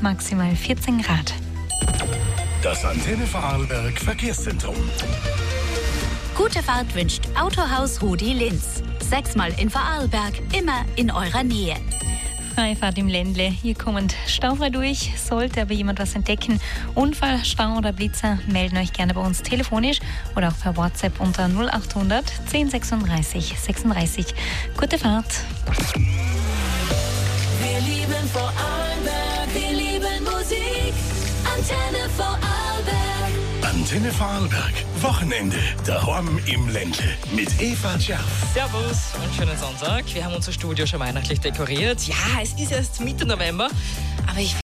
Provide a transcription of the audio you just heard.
maximal 14 Grad. Das Antenne Vorarlberg Verkehrszentrum. Gute Fahrt wünscht Autohaus Rudi Linz. 6-mal in Vorarlberg, immer in eurer Nähe. Freifahrt im Ländle. Hier kommend staufrei durch. Sollte aber jemand was entdecken, Unfall, Stau oder Blitzer, melden euch gerne bei uns telefonisch oder auch per WhatsApp unter 0800 1036 36. Gute Fahrt. Wir lieben Vorarlberg, wir lieben Musik. Antenne Vorarlberg. Antenne Vorarlberg. Wochenende. Daheim im Ländle. Mit Eva Scherf. Servus und schönen Sonntag. Wir haben unser Studio schon weihnachtlich dekoriert. Ja, es ist erst Mitte November, aber ich